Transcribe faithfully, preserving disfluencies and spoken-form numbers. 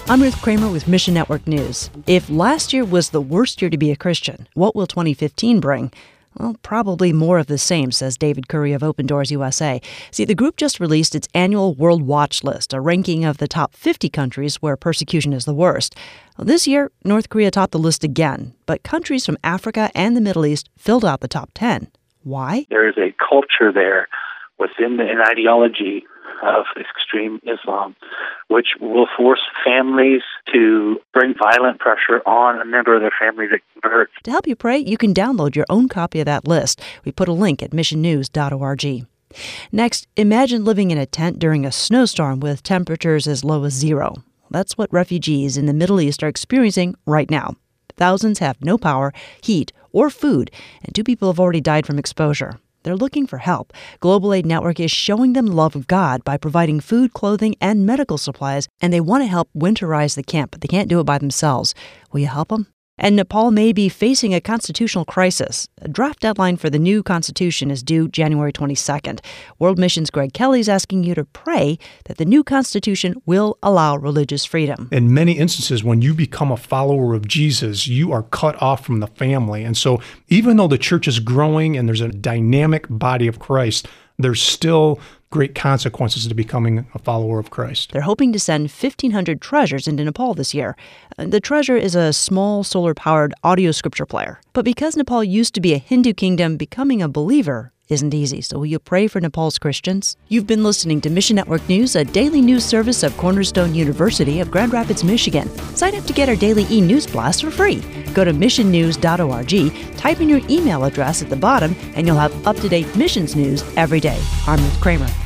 I'm Ruth Kramer with Mission Network News. If last year was the worst year to be a Christian, what will twenty fifteen bring? Well, probably more of the same, says David Curry of Open Doors U S A. See, the group just released its annual World Watch List, a ranking of the top fifty countries where persecution is the worst. Well, this year, North Korea topped the list again, but countries from Africa and the Middle East filled out the top ten. Why? There is a culture there within the, an ideology of extreme Islam, which will force families to bring violent pressure on a member of their family that converts. To help you pray, you can download your own copy of that list. We put a link at mission news dot org. Next, imagine living in a tent during a snowstorm with temperatures as low as zero. That's what refugees in the Middle East are experiencing right now. Thousands have no power, heat, or food, and two people have already died from exposure. They're looking for help. Global Aid Network is showing them the love of God by providing food, clothing, and medical supplies, and they want to help winterize the camp, but they can't do it by themselves. Will you help them? And Nepal may be facing a constitutional crisis. A draft deadline for the new constitution is due January twenty-second. World Mission's Greg Kelly is asking you to pray that the new constitution will allow religious freedom. In many instances, when you become a follower of Jesus, you are cut off from the family. And so even though the church is growing and there's a dynamic body of Christ, there's still great consequences to becoming a follower of Christ. They're hoping to send fifteen hundred treasures into Nepal this year. The treasure is a small solar-powered audio scripture player. But because Nepal used to be a Hindu kingdom, becoming a believer isn't easy. So will you pray for Nepal's Christians? You've been listening to Mission Network News, a daily news service of Cornerstone University of Grand Rapids, Michigan. Sign up to get our daily e-news blast for free. Go to mission news dot org, type in your email address at the bottom, and you'll have up-to-date missions news every day. I'm Ruth Kramer.